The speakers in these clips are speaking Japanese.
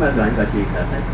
まずはご注意ください。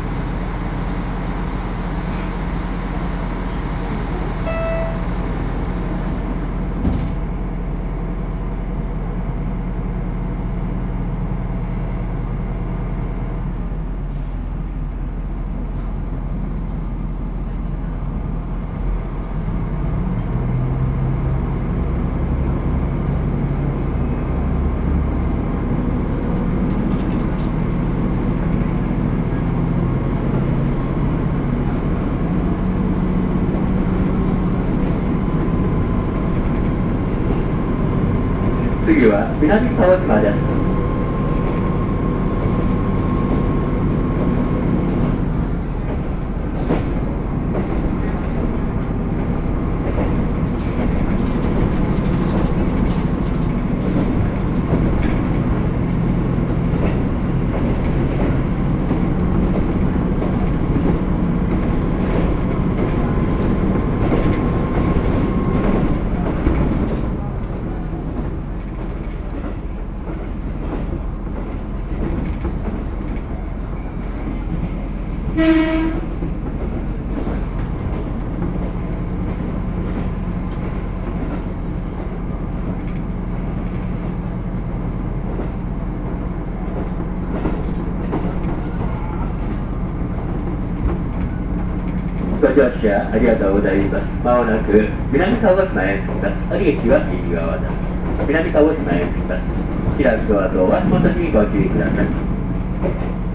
次は南鹿児島です。ご乗車ありがとうございます。まもなく南鹿児島へ着きます。降り口は右側です。南鹿児島へ着きます。開くドアと足元にご注意ください。